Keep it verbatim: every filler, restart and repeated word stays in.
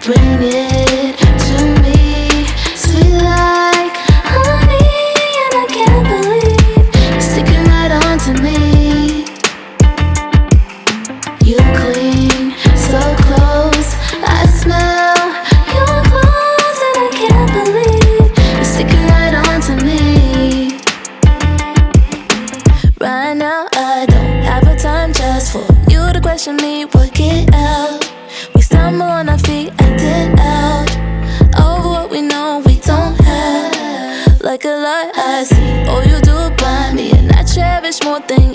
Bring it to me, sweet like honey, and I can't believe you're sticking right on to me. You cling so close, I smell your clothes, and I can't believe you're sticking right on to me. Right now I don't have a time just for you to question me, work it out. We stumble on our feet, acting out over what we know we don't have. Like a lie I see, oh you do it by me, and I cherish more than